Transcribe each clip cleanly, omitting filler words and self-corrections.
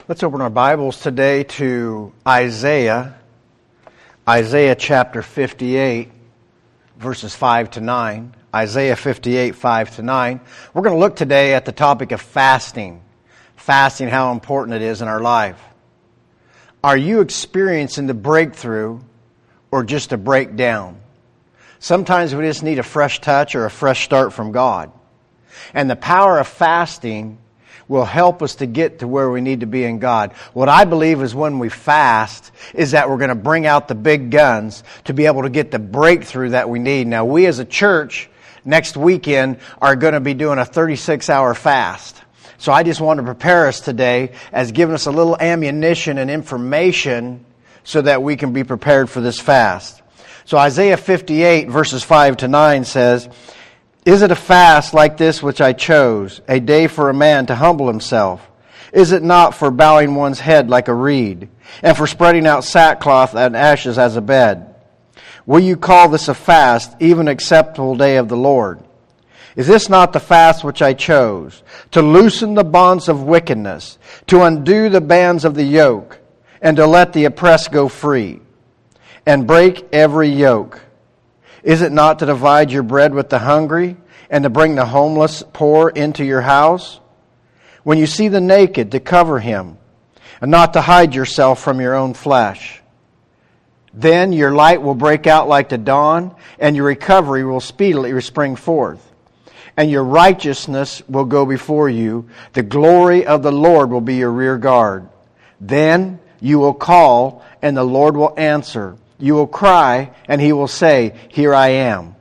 Let's open our Bibles today to Isaiah chapter 58, verses 5 to 9. Isaiah 58, 5 to 9. We're going to look today at the topic of fasting. Fasting, how important it is in our life. Are you experiencing the breakthrough or just a breakdown? Sometimes we just need a fresh touch or a fresh start from God. And the power of fasting will help us to get to where we need to be in God. What I believe is when we fast is that we're going to bring out the big guns to be able to get the breakthrough that we need. Now, we as a church next weekend are going to be doing a 36-hour fast. So I just want to prepare us today as giving us a little ammunition and information so that we can be prepared for this fast. So Isaiah 58 verses 5 to 9 says, "Is it a fast like this which I chose, a day for a man to humble himself? Is it not for bowing one's head like a reed, and for spreading out sackcloth and ashes as a bed? Will you call this a fast, even acceptable day of the Lord? Is this not the fast which I chose, to loosen the bonds of wickedness, to undo the bands of the yoke, and to let the oppressed go free, and break every yoke? Is it not to divide your bread with the hungry, and to bring the homeless poor into your house? When you see the naked, to cover him, and not to hide yourself from your own flesh. Then your light will break out like the dawn, and your recovery will speedily spring forth. And your righteousness will go before you. The glory of the Lord will be your rear guard. Then you will call, and the Lord will answer. You will cry, and He will say, 'Here I am.'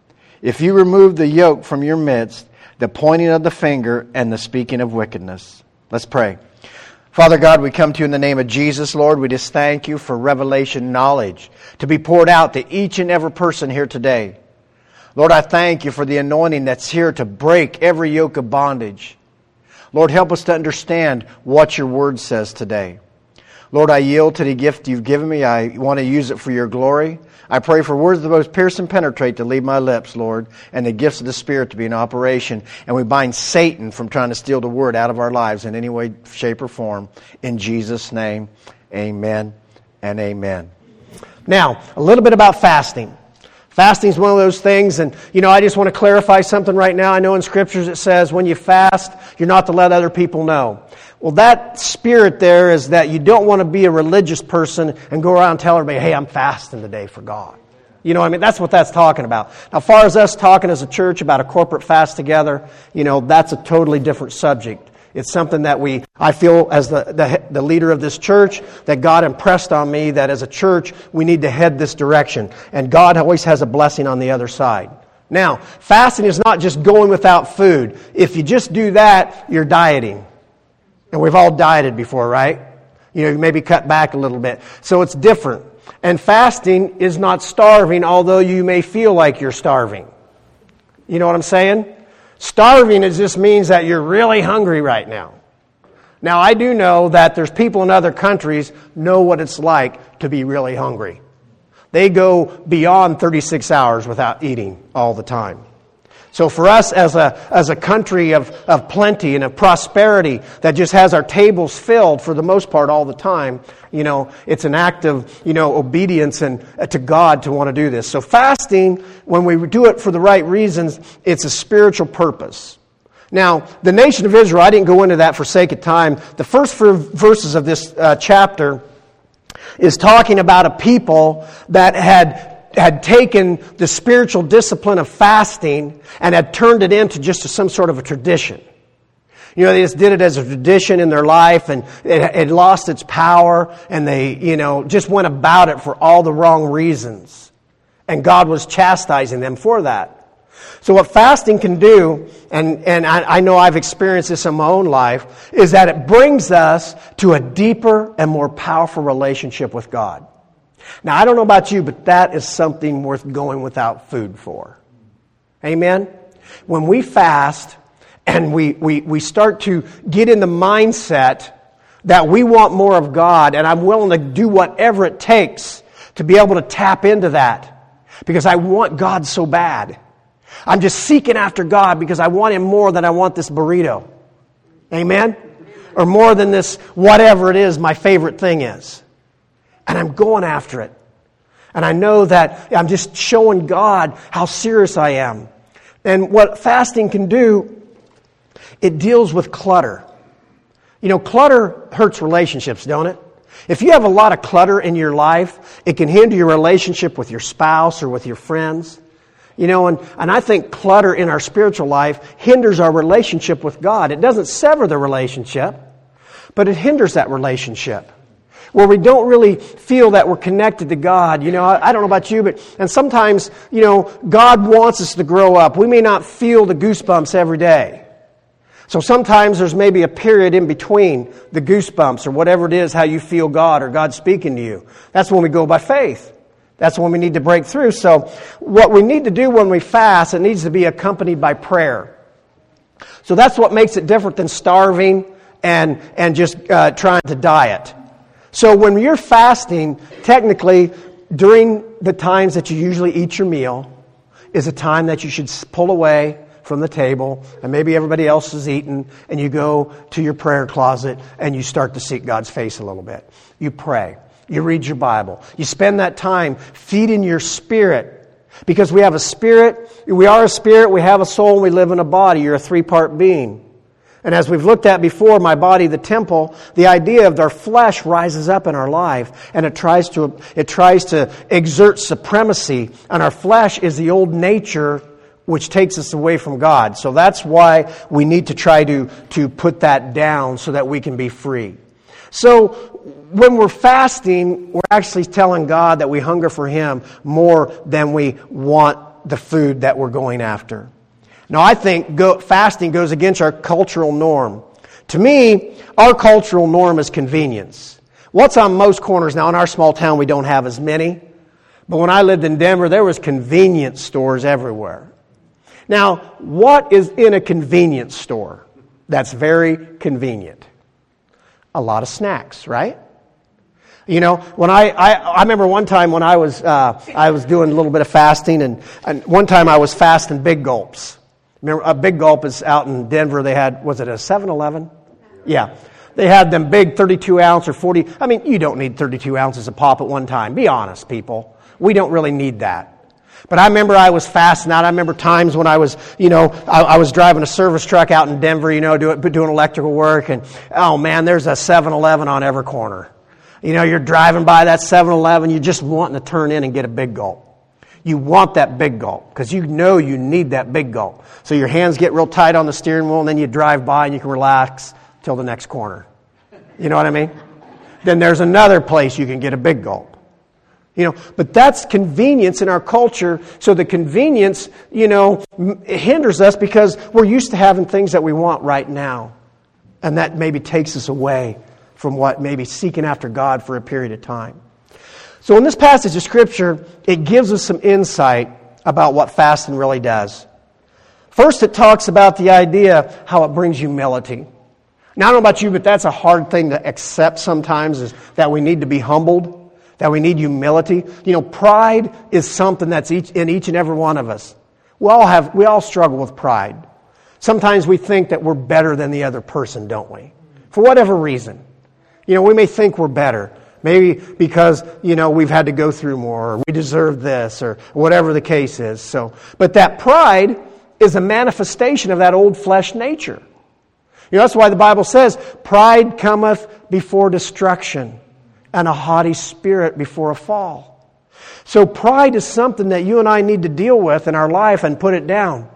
If you remove the yoke from your midst, the pointing of the finger and the speaking of wickedness." Let's pray. Father God, we come to you in the name of Jesus, Lord. We just thank you for revelation knowledge to be poured out to each and every person here today. Lord, I thank you for the anointing that's here to break every yoke of bondage. Lord, help us to understand what your word says today. Lord, I yield to the gift you've given me. I want to use it for your glory. I pray for words that both pierce and penetrate to leave my lips, Lord, and the gifts of the Spirit to be in operation. And we bind Satan from trying to steal the word out of our lives in any way, shape, or form. In Jesus' name, amen and amen. Now, a little bit about fasting. Fasting is one of those things, and I just want to clarify something right now. I know in Scriptures it says when you fast, you're not to let other people know. Well, that spirit there is that you don't want to be a religious person and go around and tell everybody, "Hey, I'm fasting today for God." You know what I mean? That's what that's talking about. Now, as far as us talking as a church about a corporate fast together, that's a totally different subject. It's something that I feel as the leader of this church, that God impressed on me that as a church, we need to head this direction. And God always has a blessing on the other side. Now, fasting is not just going without food. If you just do that, you're dieting. And we've all dieted before, right? You maybe cut back a little bit. So it's different. And fasting is not starving, although you may feel like you're starving. You know what I'm saying? Starving just means that you're really hungry right now. Now, I do know that there's people in other countries know what it's like to be really hungry. They go beyond 36 hours without eating all the time. So for us as a country of plenty and of prosperity that just has our tables filled for the most part all the time, it's an act of, obedience and to God to want to do this. So fasting, when we do it for the right reasons, it's a spiritual purpose. Now, the nation of Israel, I didn't go into that for sake of time. The first verses of this chapter is talking about a people that had taken the spiritual discipline of fasting and had turned it into just some sort of a tradition. They just did it as a tradition in their life, and it lost its power, and they, just went about it for all the wrong reasons. And God was chastising them for that. So what fasting can do, and I know I've experienced this in my own life, is that it brings us to a deeper and more powerful relationship with God. Now, I don't know about you, but that is something worth going without food for. Amen? When we fast and we start to get in the mindset that we want more of God, and I'm willing to do whatever it takes to be able to tap into that because I want God so bad. I'm just seeking after God because I want Him more than I want this burrito. Amen? or more than this whatever it is my favorite thing is. And I'm going after it. And I know that I'm just showing God how serious I am. And what fasting can do, it deals with clutter. You know, clutter hurts relationships, don't it? If you have a lot of clutter in your life, it can hinder your relationship with your spouse or with your friends. You know, and I think clutter in our spiritual life hinders our relationship with God. It doesn't sever the relationship, but it hinders that relationship. Where we don't really feel that we're connected to God. You know, I don't know about you, and sometimes, you know, God wants us to grow up. We may not feel the goosebumps every day. So sometimes there's maybe a period in between the goosebumps or whatever it is, how you feel God or God speaking to you. That's when we go by faith. That's when we need to break through. So what we need to do when we fast, it needs to be accompanied by prayer. So that's what makes it different than starving and just trying to diet. So when you're fasting, technically, during the times that you usually eat your meal, is a time that you should pull away from the table, and maybe everybody else is eating, and you go to your prayer closet, and you start to seek God's face a little bit. You pray. You read your Bible. You spend that time feeding your spirit. Because we have a spirit, we are a spirit, we have a soul, and we live in a body. You're a three-part being. And as we've looked at before, my body, the temple, the idea of our flesh rises up in our life, and it tries to exert supremacy. And our flesh is the old nature which takes us away from God. So that's why we need to try to put that down so that we can be free. So when we're fasting, we're actually telling God that we hunger for Him more than we want the food that we're going after. Now, I think fasting goes against our cultural norm. To me, our cultural norm is convenience. What's on most corners now? In our small town, we don't have as many. But when I lived in Denver, there was convenience stores everywhere. Now, what is in a convenience store that's very convenient? A lot of snacks, right? You know, when I remember one time when I was doing a little bit of fasting, and one time I was fasting Big Gulps. Remember, a Big Gulp is out in Denver. They had, was it a 7-Eleven? Yeah. They had them big 32 ounce or 40. I mean, you don't need 32 ounces of pop at one time. Be honest, people. We don't really need that. But I remember I was fasting out. I remember times when I was, you know, I was driving a service truck out in Denver, you know, doing electrical work. And, oh, man, there's a 7-Eleven on every corner. You know, you're driving by that 7-Eleven. You're just wanting to turn in and get a Big Gulp. You want that Big Gulp because you know you need that Big Gulp. So your hands get real tight on the steering wheel, and then you drive by and you can relax till the next corner. You know what I mean? Then there's another place you can get a Big Gulp. You know, but that's convenience in our culture. So the convenience, you know, hinders us because we're used to having things that we want right now. And that maybe takes us away from what maybe seeking after God for a period of time. So in this passage of Scripture, it gives us some insight about what fasting really does. First, it talks about the idea how it brings humility. Now, I don't know about you, but that's a hard thing to accept sometimes, is that we need to be humbled, that we need humility. You know, pride is something that's in each and every one of us. We all struggle with pride. Sometimes we think that we're better than the other person, don't we? For whatever reason. You know, we may think we're better. Maybe because, you know, we've had to go through more, or we deserve this, or whatever the case is. So, but that pride is a manifestation of that old flesh nature. You know, that's why the Bible says, pride cometh before destruction, and a haughty spirit before a fall. So pride is something that you and I need to deal with in our life and put it down.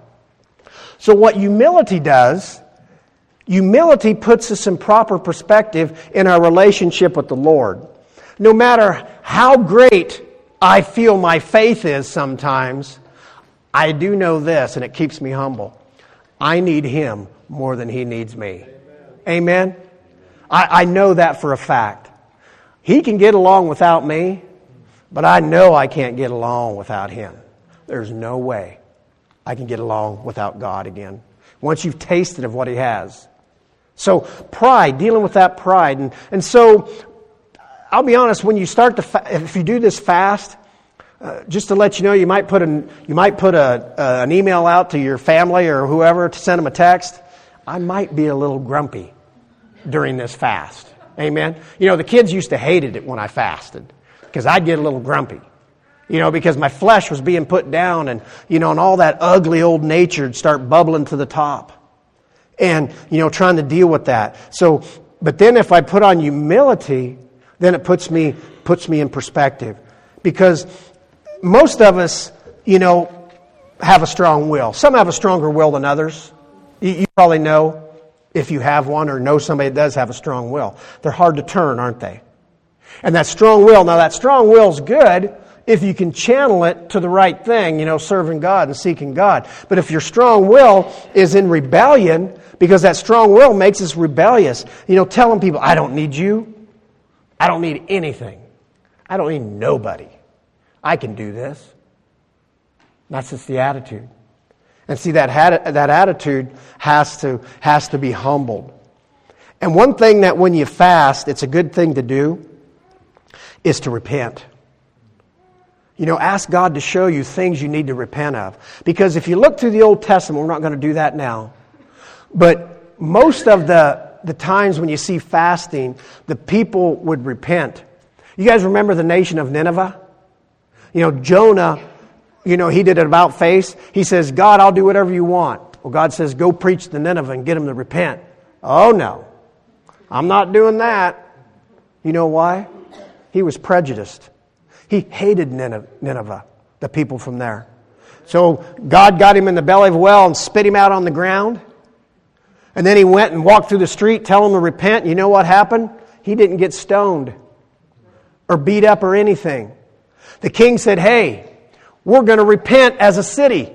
So what humility does, humility puts us in proper perspective in our relationship with the Lord. No matter how great I feel my faith is sometimes, I do know this, and it keeps me humble. I need Him more than He needs me. Amen? I know that for a fact. He can get along without me, but I know I can't get along without Him. There's no way I can get along without God again. Once you've tasted of what He has. So pride, dealing with that pride. And so, I'll be honest, when you start if you do this fast, just to let you know, you might put an email out to your family or whoever to send them a text. I might be a little grumpy. during this fast. Amen? You know, the kids used to hate it when I fasted because I'd get a little grumpy. You know, because my flesh was being put down and, you know, and all that ugly old nature would start bubbling to the top. And, you know, trying to deal with that. So, but then if I put on humility, then it puts me in perspective. Because most of us, you know, have a strong will. Some have a stronger will than others. You probably know if you have one or know somebody that does have a strong will. They're hard to turn, aren't they? And that strong will, now that strong will's good if you can channel it to the right thing, you know, serving God and seeking God. But if your strong will is in rebellion, because that strong will makes us rebellious, you know, telling people, I don't need you. I don't need anything. I don't need nobody. I can do this. That's just the attitude. And see, that attitude has to be humbled. And one thing that when you fast, it's a good thing to do, is to repent. You know, ask God to show you things you need to repent of. Because if you look through the Old Testament, we're not going to do that now, but most of the times when you see fasting, the people would repent. You guys remember the nation of Nineveh? You know, Jonah, you know, he did it about face. He says, God, I'll do whatever you want. Well, God says, go preach to Nineveh and get them to repent. Oh, no. I'm not doing that. You know why? He was prejudiced. He hated Nineveh, the people from there. So God got him in the belly of a well and spit him out on the ground. And then he went and walked through the street telling them to repent. You know what happened? He didn't get stoned or beat up or anything. The king said, hey, we're going to repent as a city.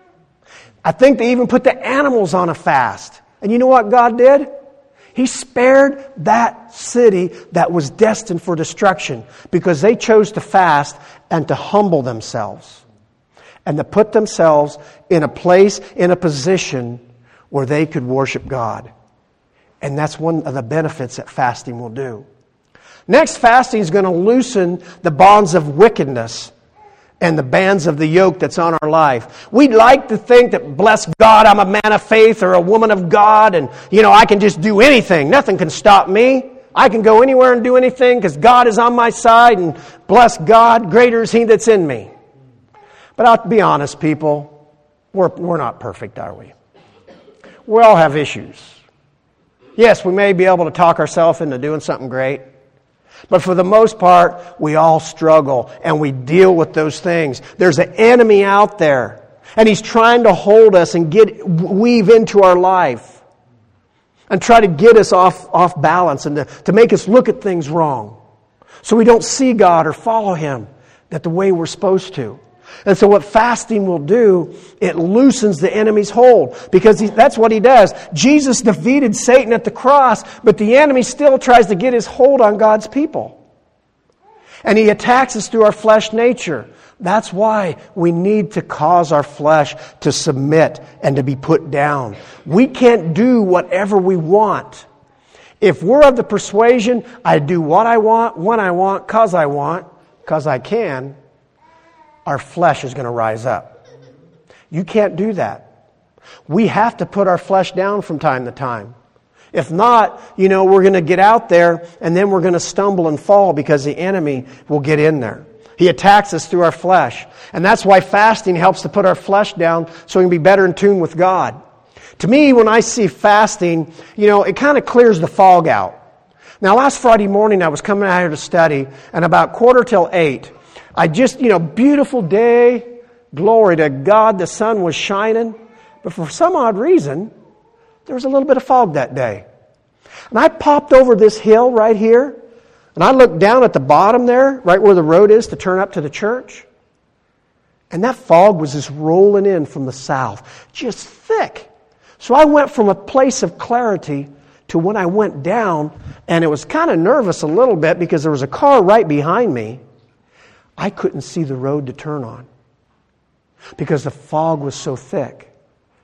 I think they even put the animals on a fast. And you know what God did? He spared that city that was destined for destruction because they chose to fast and to humble themselves and to put themselves in a place, in a position where they could worship God. And that's one of the benefits that fasting will do. Next, fasting is going to loosen the bonds of wickedness and the bands of the yoke that's on our life. We'd like to think that, bless God, I'm a man of faith or a woman of God, and, you know, I can just do anything. Nothing can stop me. I can go anywhere and do anything because God is on my side, and bless God, greater is He that's in me. But I'll be honest, people, we're not perfect, are we? We all have issues. Yes, we may be able to talk ourselves into doing something great. But for the most part, we all struggle and we deal with those things. There's an enemy out there, and he's trying to hold us and weave into our life and try to get us off balance and to make us look at things wrong so we don't see God or follow Him the way we're supposed to. And so what fasting will do, it loosens the enemy's hold. Because that's what he does. Jesus defeated Satan at the cross, but the enemy still tries to get his hold on God's people. And he attacks us through our flesh nature. That's why we need to cause our flesh to submit and to be put down. We can't do whatever we want. If we're of the persuasion, I do what I want, when I want, because I can, our flesh is going to rise up. You can't do that. We have to put our flesh down from time to time. If not, you know, we're going to get out there and then we're going to stumble and fall because the enemy will get in there. He attacks us through our flesh. And that's why fasting helps to put our flesh down so we can be better in tune with God. To me, when I see fasting, you know, it kind of clears the fog out. Now, last Friday morning I was coming out here to study, and about 7:45, I just, you know, beautiful day, glory to God, the sun was shining. But for some odd reason, there was a little bit of fog that day. And I popped over this hill right here, and I looked down at the bottom there, right where the road is to turn up to the church. And that fog was just rolling in from the south, just thick. So I went from a place of clarity to when I went down, and it was kind of nervous a little bit because there was a car right behind me. I couldn't see the road to turn on because the fog was so thick.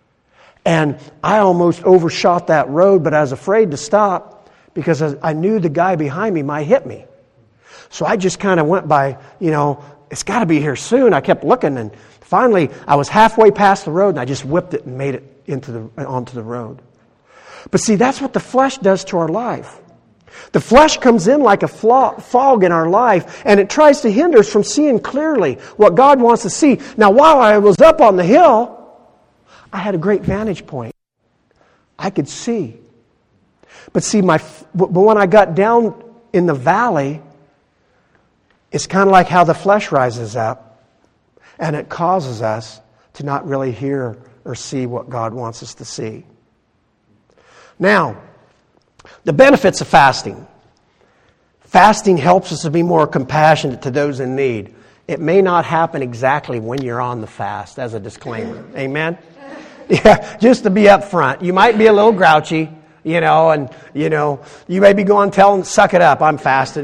And I almost overshot that road, but I was afraid to stop because I knew the guy behind me might hit me. So I just kind of went by, you know, it's got to be here soon. I kept looking, and finally I was halfway past the road, and I just whipped it and made it onto the road. But see, that's what the flesh does to our life. The flesh comes in like a fog in our life, and it tries to hinder us from seeing clearly what God wants to see. Now, while I was up on the hill, I had a great vantage point. I could see. But see, but when I got down in the valley, it's kind of like how the flesh rises up, and it causes us to not really hear or see what God wants us to see. Now, the benefits of fasting. Fasting helps us to be more compassionate to those in need. It may not happen exactly when you're on the fast, as a disclaimer. Amen? Yeah, just to be up front. You might be a little grouchy, and, you may be going, suck it up, I'm fasting,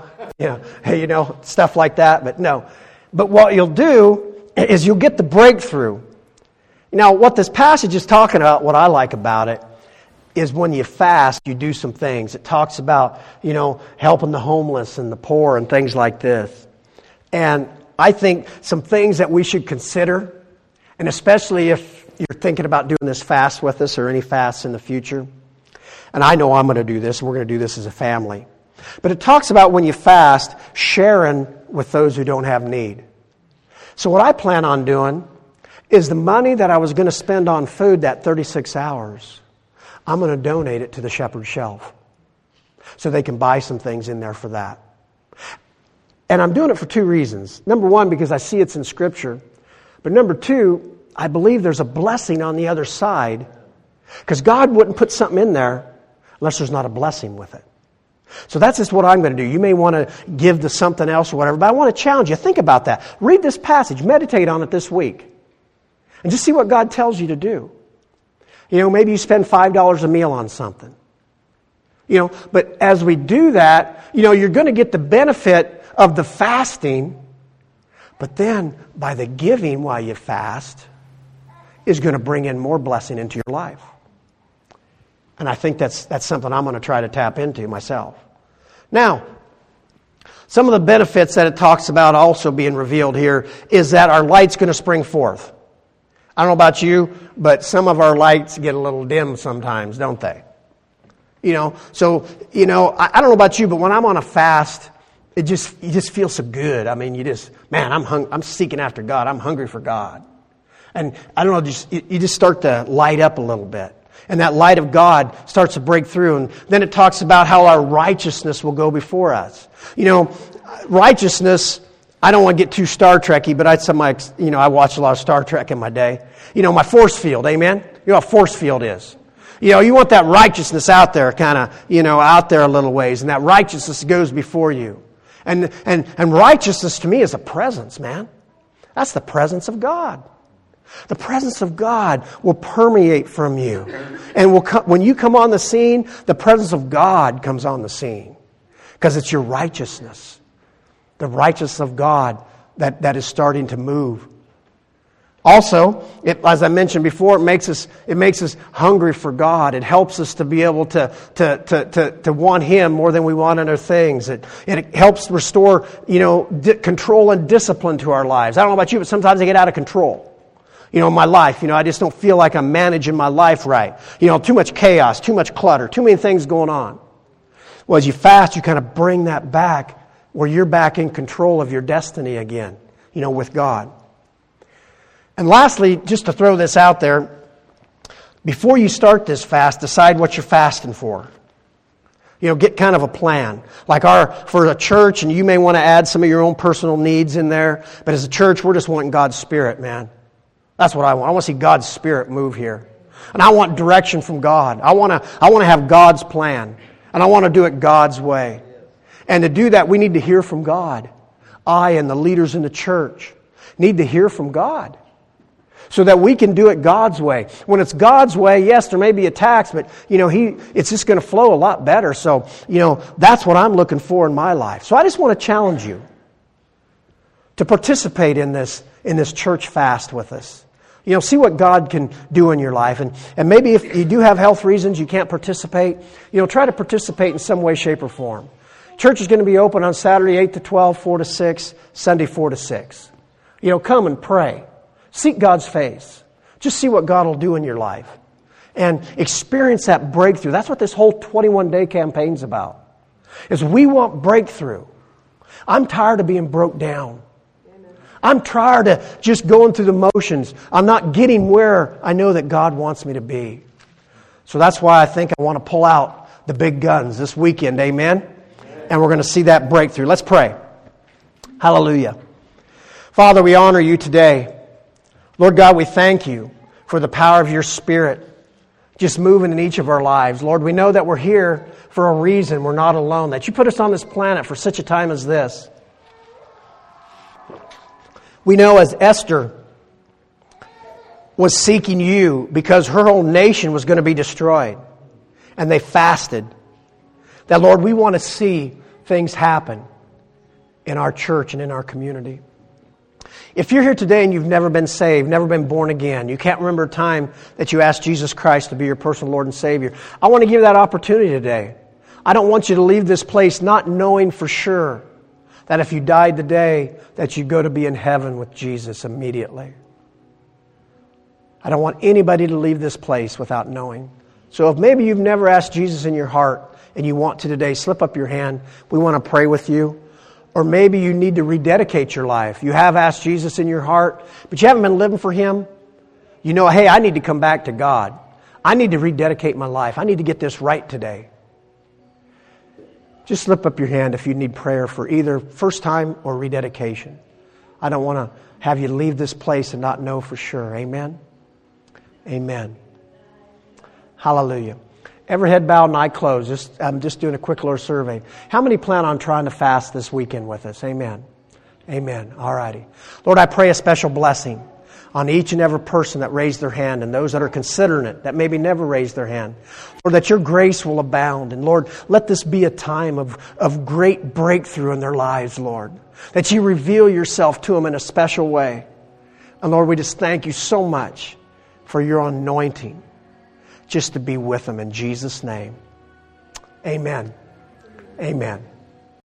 stuff like that, but no. But what you'll do is you'll get the breakthrough. Now, what this passage is talking about, what I like about it, is when you fast, you do some things. It talks about, helping the homeless and the poor and things like this. And I think some things that we should consider, and especially if you're thinking about doing this fast with us or any fasts in the future. And I know I'm going to do this, and we're going to do this as a family. But it talks about when you fast, sharing with those who don't have need. So what I plan on doing is the money that I was going to spend on food that 36 hours, I'm going to donate it to the Shepherd's Shelf so they can buy some things in there for that. And I'm doing it for two reasons. Number one, because I see it's in Scripture. But number two, I believe there's a blessing on the other side, because God wouldn't put something in there unless there's not a blessing with it. So that's just what I'm going to do. You may want to give to something else or whatever, but I want to challenge you. Think about that. Read this passage. Meditate on it this week. And just see what God tells you to do. Maybe you spend $5 a meal on something. But as we do that, you're going to get the benefit of the fasting, but then by the giving while you fast is going to bring in more blessing into your life. And I think that's something I'm going to try to tap into myself. Now, some of the benefits that it talks about also being revealed here is that our light's going to spring forth. I don't know about you, but some of our lights get a little dim sometimes, don't they? I don't know about you, but when I'm on a fast, you just feel so good. I mean, I'm seeking after God. I'm hungry for God. And I don't know, you just start to light up a little bit. And that light of God starts to break through. And then it talks about how our righteousness will go before us. Righteousness, I don't want to get too Star Trek-y, but I watched a lot of Star Trek in my day. My force field, amen? You know what a force field is. You want that righteousness out there, kind of, out there a little ways. And that righteousness goes before you. And righteousness to me is a presence, man. That's the presence of God. The presence of God will permeate from you. And when you come on the scene, the presence of God comes on the scene. Because it's your righteousness. The righteousness of God that is starting to move. Also, as I mentioned before, it makes us hungry for God. It helps us to be able to want Him more than we want other things. It helps restore, control and discipline to our lives. I don't know about you, but sometimes I get out of control. In my life, I just don't feel like I'm managing my life right. Too much chaos, too much clutter, too many things going on. Well, as you fast, you kind of bring that back where you're back in control of your destiny again, with God. And lastly, just to throw this out there, before you start this fast, decide what you're fasting for. Get kind of a plan. Like for a church, and you may want to add some of your own personal needs in there, but as a church, we're just wanting God's Spirit, man. That's what I want. I want to see God's Spirit move here. And I want direction from God. I want to have God's plan. And I want to do it God's way. And to do that, we need to hear from God. I and the leaders in the church need to hear from God. So that we can do it God's way. When it's God's way, yes, there may be attacks, but, it's just going to flow a lot better. So, that's what I'm looking for in my life. So I just want to challenge you to participate in this church fast with us. See what God can do in your life. And maybe if you do have health reasons you can't participate, try to participate in some way, shape, or form. Church is going to be open on Saturday 8 to 12, 4 to 6, Sunday 4 to 6. Come and pray. Seek God's face. Just see what God will do in your life. and experience that breakthrough. That's what this whole 21-day campaign's about. Is we want breakthrough. I'm tired of being broke down. I'm tired of just going through the motions. I'm not getting where I know that God wants me to be. So that's why I think I want to pull out the big guns this weekend. Amen? And we're going to see that breakthrough. Let's pray. Hallelujah. Father, we honor you today. Lord God, we thank you for the power of your Spirit just moving in each of our lives. Lord, we know that we're here for a reason. We're not alone. That you put us on this planet for such a time as this. We know as Esther was seeking you because her whole nation was going to be destroyed. And they fasted. That, Lord, we want to see things happen in our church and in our community. If you're here today and you've never been saved, never been born again, you can't remember a time that you asked Jesus Christ to be your personal Lord and Savior, I want to give you that opportunity today. I don't want you to leave this place not knowing for sure that if you died today, that you'd go to be in heaven with Jesus immediately. I don't want anybody to leave this place without knowing. So if maybe you've never asked Jesus in your heart and you want to today, slip up your hand. We want to pray with you. Or maybe you need to rededicate your life. You have asked Jesus in your heart, but you haven't been living for Him. You know, hey, I need to come back to God. I need to rededicate my life. I need to get this right today. Just slip up your hand if you need prayer for either first time or rededication. I don't want to have you leave this place and not know for sure. Amen? Amen. Hallelujah. Every head bowed and eye closed. I'm just doing a quick little survey. How many plan on trying to fast this weekend with us? Amen. Amen. All righty. Lord, I pray a special blessing on each and every person that raised their hand and those that are considering it, that maybe never raised their hand. Lord, that your grace will abound. And Lord, let this be a time of great breakthrough in their lives, Lord. That you reveal yourself to them in a special way. And Lord, we just thank you so much for your anointing just to be with them in Jesus' name. Amen. Amen.